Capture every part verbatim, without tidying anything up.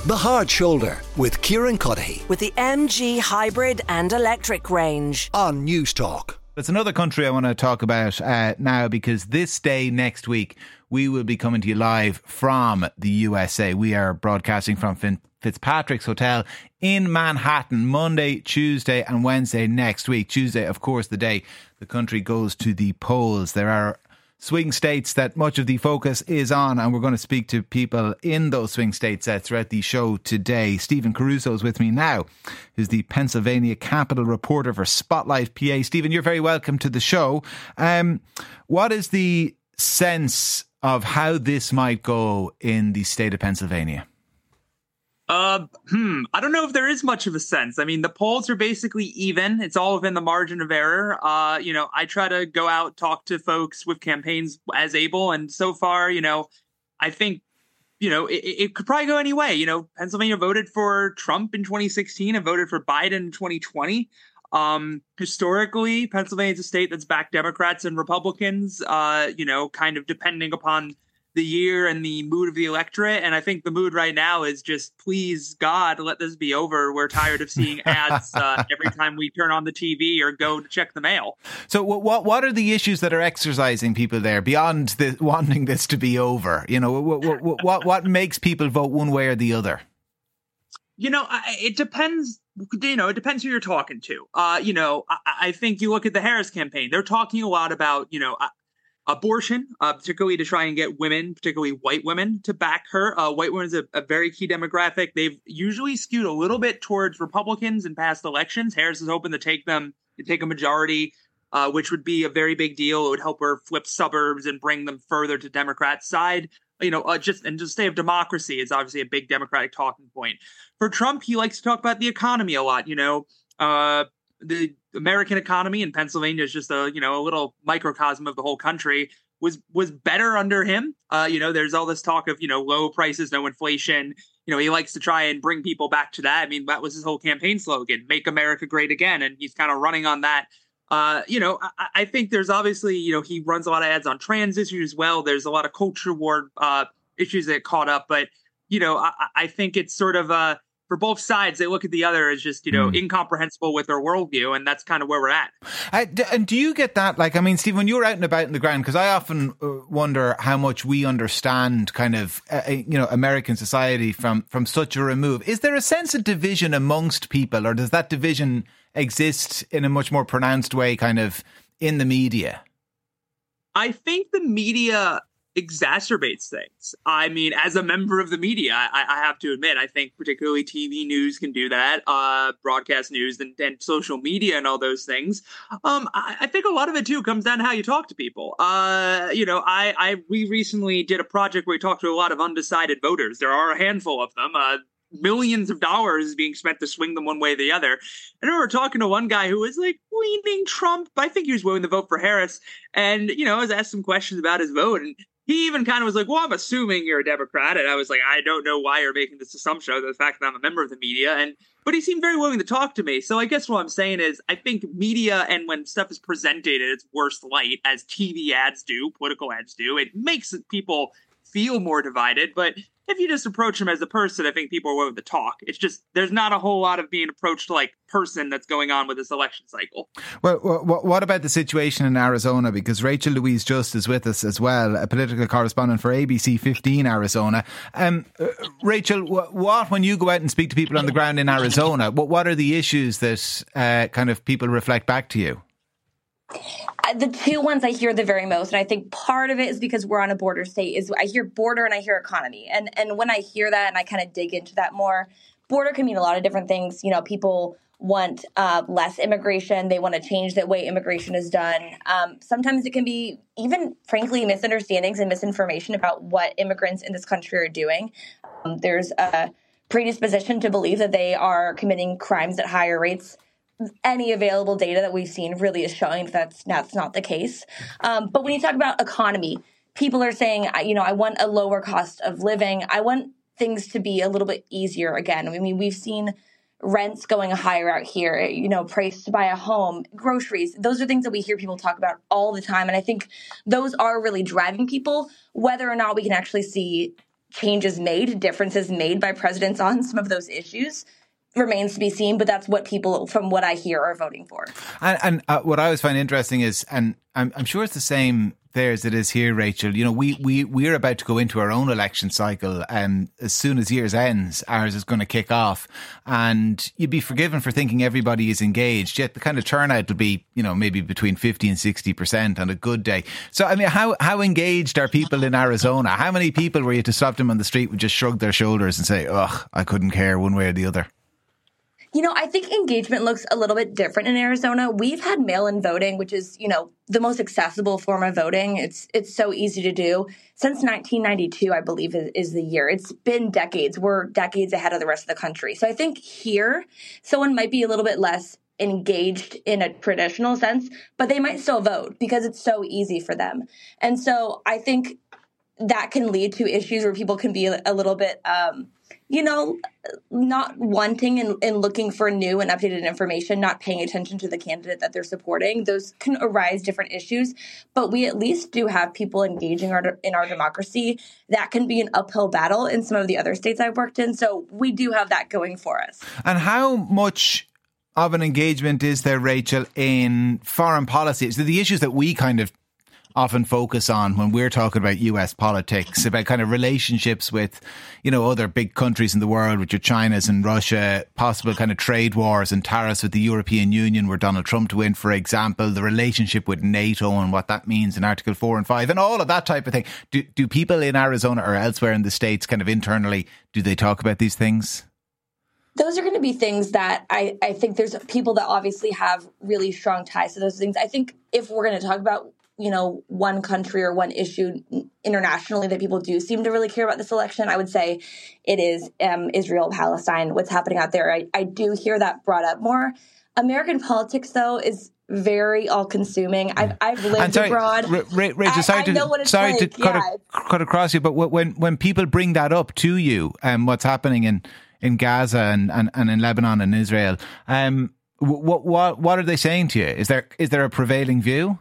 The Hard Shoulder with Kieran Cuddihy with the M G hybrid and electric range on News Talk. It's another country I want to talk about uh, now, because this day next week we will be coming to you live from the U S A. We are broadcasting from Fin- Fitzpatrick's Hotel in Manhattan, Monday, Tuesday and Wednesday next week. Tuesday, of course, the day the country goes to the polls. There are swing states that much of the focus is on, and we're going to speak to people in those swing states uh, throughout the show today. Stephen Caruso is with me now, who's the Pennsylvania Capital reporter for Spotlight P A. Stephen, you're very welcome to the show. Um, what is the sense of how this might go in the state of Pennsylvania? Uh, hmm. I don't know if there is much of a sense. I mean, the polls are basically even. It's all within the margin of error. Uh, you know, I try to go out, talk to folks with campaigns as able. And so far, you know, I think, you know, it, it could probably go any way. You know, Pennsylvania voted for Trump in twenty sixteen and voted for Biden in twenty twenty. Um, historically, Pennsylvania is a state that's backed Democrats and Republicans, uh, you know, kind of depending upon the year and the mood of the electorate. And I think the mood right now is just, please, God, let this be over. We're tired of seeing ads uh, every time we turn on the T V or go to check the mail. So what what are the issues that are exercising people there beyond the, wanting this to be over? You know, what, what, what, what makes people vote one way or the other? You know, I, it depends. You know, it depends who you're talking to. Uh, you know, I, I think you look at the Harris campaign. They're talking a lot about, you know, abortion, uh, particularly to try and get women, particularly white women, to back her. Uh, white women is a, a very key demographic. They've usually skewed a little bit towards Republicans in past elections. Harris is hoping to take them, to take a majority, uh, which would be a very big deal. It would help her flip suburbs and bring them further to Democrats' side. You know, uh, just and just stay of democracy is obviously a big Democratic talking point. For Trump, he likes to talk about the economy a lot. You know, uh, the American economy in Pennsylvania is just a, you know, a little microcosm of the whole country, was was better under him. Uh, you know, there's all this talk of, you know, low prices, no inflation. You know, he likes to try and bring people back to that. I mean, that was his whole campaign slogan, make America great again. And he's kind of running on that. Uh, you know, I, I think there's obviously, you know, he runs a lot of ads on trans issues as well. There's a lot of culture war uh, issues that caught up. But, you know, I, I think it's sort of uh, for both sides, they look at the other as just, you know, mm. incomprehensible with their worldview. And that's kind of where we're at. I, and do you get that? Like, I mean, Steve, when you're out and about in the ground, because I often wonder how much we understand kind of, uh, you know, American society from, from such a remove. Is there a sense of division amongst people, or does that division exist in a much more pronounced way kind of in the media? I think the media exacerbates things. I mean, as a member of the media, I, I have to admit, I think particularly T V news can do that, uh, broadcast news and, and social media and all those things. Um, I, I think a lot of it, too, comes down to how you talk to people. Uh, you know, I, I we recently did a project where we talked to a lot of undecided voters. There are a handful of them. Uh, millions of dollars being spent to swing them one way or the other. I remember talking to one guy who was like leaning Trump. I think he was willing to vote for Harris. And, you know, I was asked some questions about his vote. And he even kind of was like, well, I'm assuming you're a Democrat. And I was like, I don't know why you're making this assumption of the fact that I'm a member of the media. And but he seemed very willing to talk to me. So I guess what I'm saying is I think media, and when stuff is presented in its worst light, as T V ads do, political ads do, it makes people feel more divided. But if you just approach him as a person, I think people are willing to talk. It's just there's not a whole lot of being approached like person that's going on with this election cycle. Well, what about the situation in Arizona? Because Rachel Louise Just is with us as well, a political correspondent for A B C fifteen Arizona. Um, uh, Rachel, what, when you go out and speak to people on the ground in Arizona, what, what are the issues that uh, kind of people reflect back to you? The two ones I hear the very most, and I think part of it is because we're on a border state, is I hear border and I hear economy. And and when I hear that and I kind of dig into that more, border can mean a lot of different things. You know, people want uh, less immigration. They want to change the way immigration is done. Um, sometimes it can be even, frankly, misunderstandings and misinformation about what immigrants in this country are doing. Um, there's a predisposition to believe that they are committing crimes at higher rates. Any available data that we've seen really is showing that that's, that's not the case. Um, but when you talk about economy, people are saying, you know, I want a lower cost of living. I want things to be a little bit easier again. I mean, we've seen rents going higher out here, you know, price to buy a home, groceries. Those are things that we hear people talk about all the time. And I think those are really driving people, whether or not we can actually see changes made, differences made by presidents on some of those issues remains to be seen, but that's what people, from what I hear, are voting for. And, and uh, what I always find interesting is, and I'm, I'm sure it's the same there as it is here, Rachel, you know, we, we, we're about to go into our own election cycle, and as soon as year's ends, ours is going to kick off, and you'd be forgiven for thinking everybody is engaged, yet the kind of turnout will be, you know, maybe between fifty and sixty percent on a good day. So, I mean, how, how engaged are people in Arizona? How many people were you to stop them on the street would just shrug their shoulders and say, ugh, I couldn't care one way or the other? You know, I think engagement looks a little bit different in Arizona. We've had mail-in voting, which is, you know, the most accessible form of voting. It's it's so easy to do. Since nineteen ninety-two, I believe, is, is the year. It's been decades. We're decades ahead of the rest of the country. So I think here, someone might be a little bit less engaged in a traditional sense, but they might still vote because it's so easy for them. And so I think that can lead to issues where people can be a little bit, um, you know, not wanting and, and looking for new and updated information, not paying attention to the candidate that they're supporting. Those can arise different issues, but we at least do have people engaging our, in our democracy. That can be an uphill battle in some of the other states I've worked in. So we do have that going for us. And how much of an engagement is there, Rachel, in foreign policy? So the issues that we kind of often focus on when we're talking about U S politics, about kind of relationships with, you know, other big countries in the world, which are China's and Russia, possible kind of trade wars and tariffs with the European Union were Donald Trump to win, for example, the relationship with NATO and what that means in Article four and five and all of that type of thing. Do, do people in Arizona or elsewhere in the States kind of internally, do they talk about these things? Those are going to be things that I, I think there's people that obviously have really strong ties to those things. I think if we're going to talk about, you know, one country or one issue internationally that people do seem to really care about this election, I would say it is um, Israel, Palestine, what's happening out there. I, I do hear that brought up more. American politics, though, is very all-consuming. I've, I've lived sorry, abroad. R- R- Rachel, I, sorry, I to, know what it's sorry like. to cut, yeah. a, cut across you, but when when people bring that up to you, um, what's happening in, in Gaza and, and, and in Lebanon and Israel, um, what what what are they saying to you? Is there is there a prevailing view?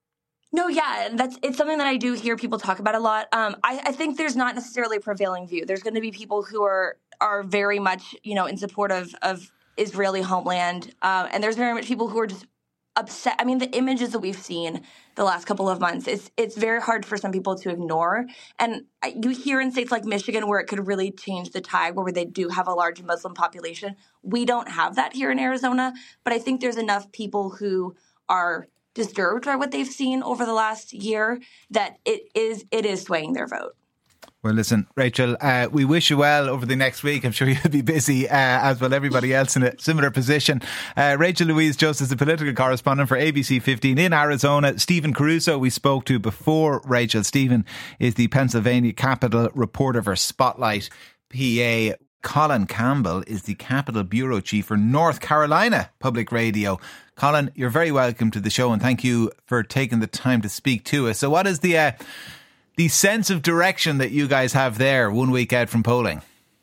No, yeah, that's it's something that I do hear people talk about a lot. Um, I, I think there's not necessarily a prevailing view. There's going to be people who are are very much, you know, in support of, of Israeli homeland, uh, and there's very much people who are just upset. I mean, the images that we've seen the last couple of months, it's it's very hard for some people to ignore. And you hear in states like Michigan where it could really change the tide, where they do have a large Muslim population. We don't have that here in Arizona, but I think there's enough people who are disturbed by what they've seen over the last year that it is it is swaying their vote. Well, listen, Rachel, uh, we wish you well over the next week. I'm sure you'll be busy, uh, as will everybody else in a similar position. Uh, Rachel Louise Just is the political correspondent for A B C fifteen in Arizona. Stephen Caruso, we spoke to before Rachel. Stephen is the Pennsylvania Capital reporter for Spotlight P A. Colin Campbell is the Capital Bureau Chief for North Carolina Public Radio. Colin, you're very welcome to the show, and thank you for taking the time to speak to us. So what is the uh, the sense of direction that you guys have there one week out from polling?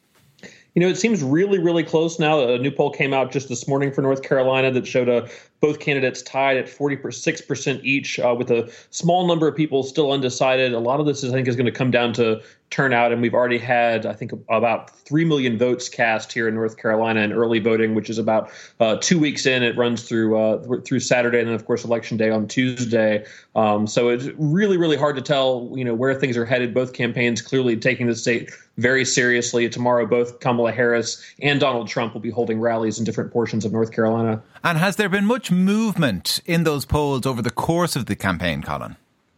You know, it seems really, really close now. A new poll came out just this morning for North Carolina that showed uh, both candidates tied at forty-six percent each, uh, with a small number of people still undecided. A lot of this, is, I think, is going to come down to turnout, and we've already had, I think, about three million votes cast here in North Carolina in early voting, which is about uh, two weeks in. It runs through uh, through Saturday, and then, of course, Election Day on Tuesday. Um, so it's really, really hard to tell, you know, where things are headed. Both campaigns clearly taking the state very seriously. Tomorrow, both Kamala Harris and Donald Trump will be holding rallies in different portions of North Carolina. And has there been much movement in those polls over the course of the campaign, Colin?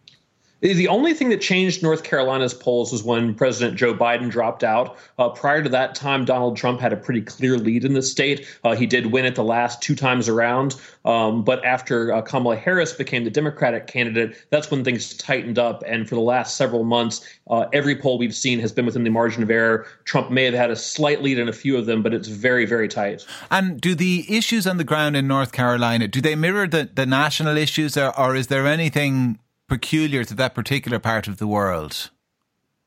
The only thing that changed North Carolina's polls was when President Joe Biden dropped out. Uh, prior to that time, Donald Trump had a pretty clear lead in the state. Uh, he did win it the last two times around. Um, but after uh, Kamala Harris became the Democratic candidate, that's when things tightened up. And for the last several months, uh, every poll we've seen has been within the margin of error. Trump may have had a slight lead in a few of them, but it's very, very tight. And do the issues on the ground in North Carolina, do they mirror the, the national issues, or, or is there anything peculiar to that particular part of the world? You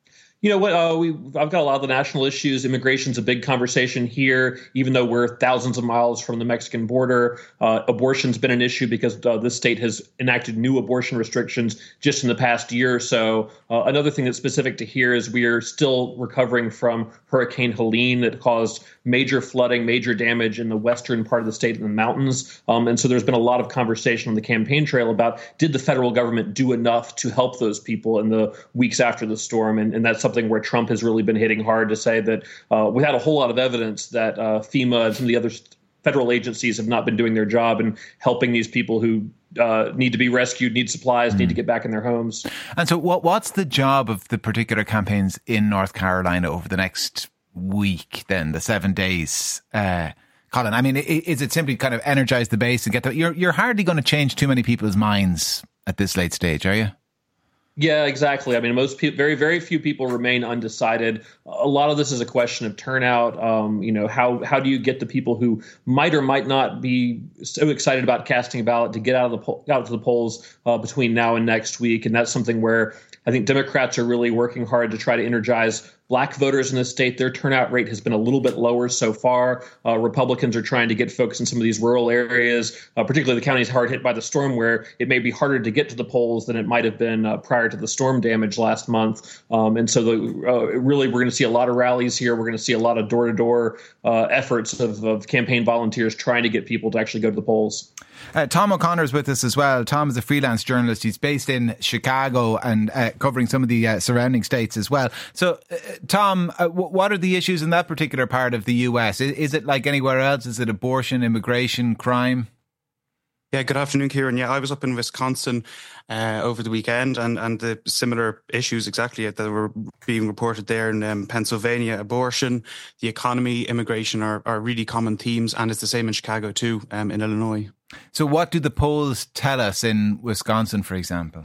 You know what? Uh, we I've got a lot of the national issues. Immigration's a big conversation here, even though we're thousands of miles from the Mexican border. Uh, abortion's been an issue because uh, this state has enacted new abortion restrictions just in the past year or so. Uh, another thing that's specific to here is we are still recovering from Hurricane Helene that caused major flooding, major damage in the western part of the state in the mountains. Um, and so there's been a lot of conversation on the campaign trail about, did the federal government do enough to help those people in the weeks after the storm? And, and that's something where Trump has really been hitting hard to say that uh, we had a whole lot of evidence that uh, FEMA and some of the other federal agencies have not been doing their job in helping these people who uh, need to be rescued, need supplies, mm. need to get back in their homes. And so what what's the job of the particular campaigns in North Carolina over the next week, then, the seven days? Uh, Colin, I mean, is it simply kind of energize the base and get the... You're, you're hardly going to change too many people's minds at this late stage, are you? Yeah, exactly. I mean, most people, very, very few people remain undecided. A lot of this is a question of turnout. Um, you know, how how do you get the people who might or might not be so excited about casting a ballot to get out of the po- out to the polls uh, between now and next week? And that's something where I think Democrats are really working hard to try to energize Black voters in the state. Their turnout rate has been a little bit lower so far. Uh, Republicans are trying to get folks in some of these rural areas, uh, particularly the counties hard hit by the storm, where it may be harder to get to the polls than it might have been uh, prior to the storm damage last month. Um, and so the, uh, really, we're going to see a lot of rallies here. We're going to see a lot of door-to-door uh, efforts of, of campaign volunteers trying to get people to actually go to the polls. Uh, Tom O'Connor is with us as well. Tom is a freelance journalist. He's based in Chicago and uh, covering some of the uh, surrounding states as well. So, uh, Tom, uh, w- what are the issues in that particular part of the U S? Is, is it like anywhere else? Is it abortion, immigration, crime? Yeah, good afternoon, Kieran. Yeah, I was up in Wisconsin uh, over the weekend, and, and the similar issues exactly that were being reported there in um, Pennsylvania. Abortion, the economy, immigration are, are really common themes, and it's the same in Chicago too, um, in Illinois. So what do the polls tell us in Wisconsin, for example?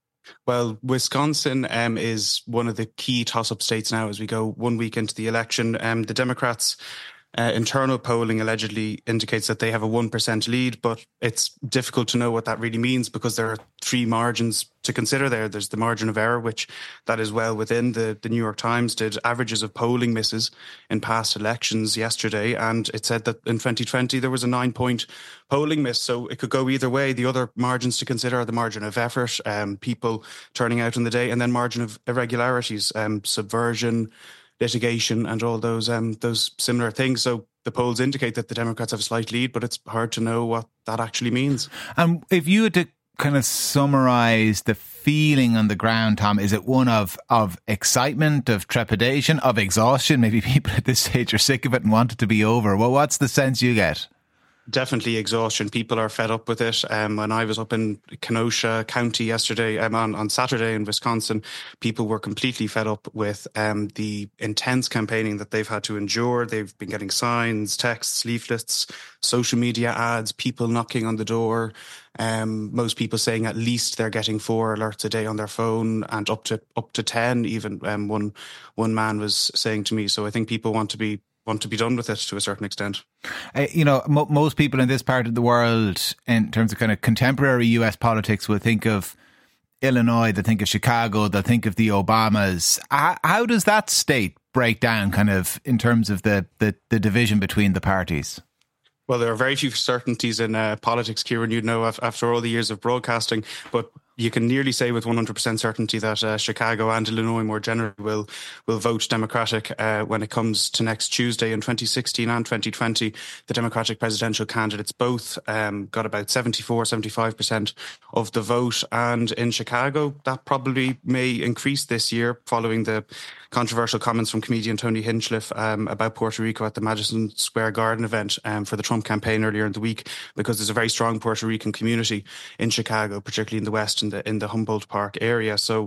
Well, Wisconsin um, is one of the key toss-up states now as we go one week into the election. Um, the Democrats... Uh, internal polling allegedly indicates that they have a one percent lead, but it's difficult to know what that really means because there are three margins to consider there. There's the margin of error, which that is well within. The, the New York Times did averages of polling misses in past elections yesterday, and it said that in twenty twenty there was a nine-point polling miss, so it could go either way. The other margins to consider are the margin of effort, um, people turning out on the day, and then margin of irregularities, um, subversion, litigation, and all those um, those similar things. So the polls indicate that the Democrats have a slight lead, but it's hard to know what that actually means. And if you had to kind of summarise the feeling on the ground, Tom, is it one of of excitement, of trepidation, of exhaustion? Maybe people at this stage are sick of it and want it to be over. Well, what's the sense you get? Definitely exhaustion. People are fed up with it. Um, when I was up in Kenosha County yesterday, um, on, on Saturday in Wisconsin, people were completely fed up with um, the intense campaigning that they've had to endure. They've been getting signs, texts, leaflets, social media ads, people knocking on the door. Um, most people saying at least they're getting four alerts a day on their phone, and up to up to ten. Even um, one one man was saying to me. So I think people want to be. want to be done with it to a certain extent. Uh, you know, m- most people in this part of the world, in terms of kind of contemporary U S politics, will think of Illinois, they think of Chicago, they think of the Obamas. How, how does that state break down kind of in terms of the, the, the division between the parties? Well, there are very few certainties in uh, politics, Kieran, you'd know after all the years of broadcasting, but you can nearly say with one hundred percent certainty that uh, Chicago and Illinois more generally will will vote Democratic uh, when it comes to next Tuesday. In twenty sixteen and twenty twenty, the Democratic presidential candidates both um, got about seventy-four, seventy-five percent of the vote. And in Chicago, that probably may increase this year following the controversial comments from comedian Tony Hinchcliffe um, about Puerto Rico at the Madison Square Garden event um, for the Trump campaign earlier in the week, because there's a very strong Puerto Rican community in Chicago, particularly in the West, in the in the Humboldt Park area. So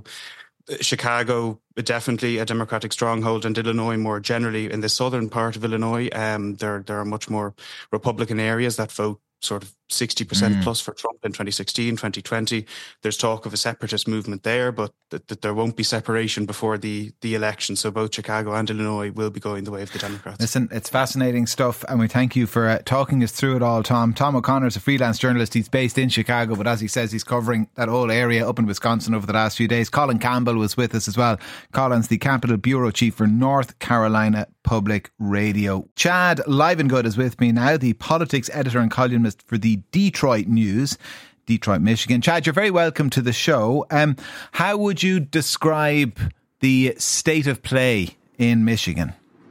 Chicago, definitely a Democratic stronghold, and Illinois more generally. In the southern part of Illinois, um, there there are much more Republican areas that vote sort of sixty percent Mm. plus for Trump in twenty sixteen, twenty twenty. There's talk of a separatist movement there, but that, that there won't be separation before the, the election. So both Chicago and Illinois will be going the way of the Democrats. Listen, it's fascinating stuff, and we thank you for uh, talking us through it all, Tom. Tom O'Connor is a freelance journalist. He's based in Chicago, but as he says, he's covering that whole area up in Wisconsin over the last few days. Colin Campbell was with us as well. Colin's the Capital Bureau Chief for North Carolina Public Radio. Chad Livengood is with me now, the politics editor and columnist for the Detroit News, Detroit, Michigan. Chad, you're very welcome to the show. Um, how would you describe the state of play in Michigan?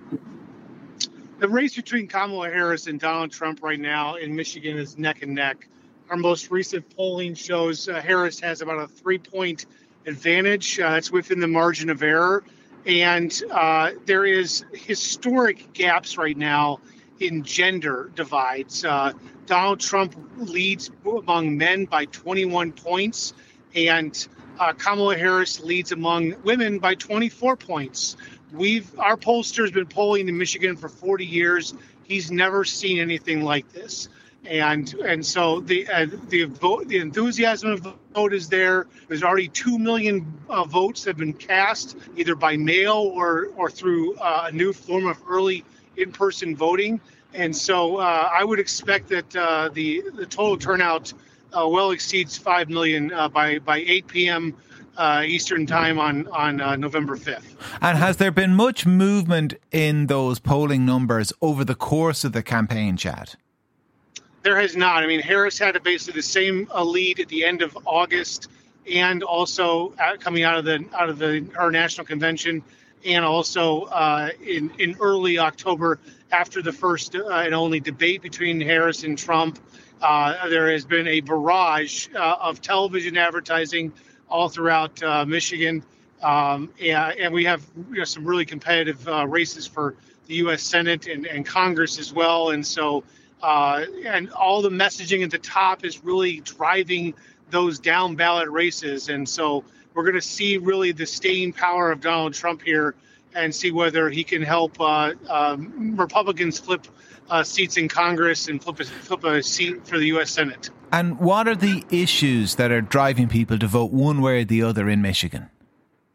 The race between Kamala Harris and Donald Trump right now in Michigan is neck and neck. Our most recent polling shows uh, Harris has about a three-point advantage. Uh, it's within the margin of error. And uh, there is historic gaps right now in gender divides. Uh, Donald Trump leads among men by twenty-one points, and uh, Kamala Harris leads among women by twenty-four points. We've our pollster has been polling in Michigan for forty years. He's never seen anything like this. And and so the uh, the vote, the enthusiasm of the vote is there. There's already two million uh, votes that have been cast either by mail or or through uh, a new form of early in-person voting. And so uh, I would expect that uh, the the total turnout uh, well exceeds five million uh, by by eight p.m. Uh, Eastern time on on uh, November fifth. And has there been much movement in those polling numbers over the course of the campaign, Chad? There has not. I mean, Harris had basically the same uh, lead at the end of August, and also uh, coming out of the out of the our national convention, and also uh, in in early October after the first uh, and only debate between Harris and Trump. Uh, there has been a barrage uh, of television advertising all throughout uh, Michigan, um, and, and we have you know, some really competitive uh, races for the U S Senate and, and Congress as well, and so. Uh, and all the messaging at the top is really driving those down ballot races. And so we're going to see really the staying power of Donald Trump here and see whether he can help uh, um, Republicans flip uh, seats in Congress and flip a, flip a seat for the U S Senate. And what are the issues that are driving people to vote one way or the other in Michigan?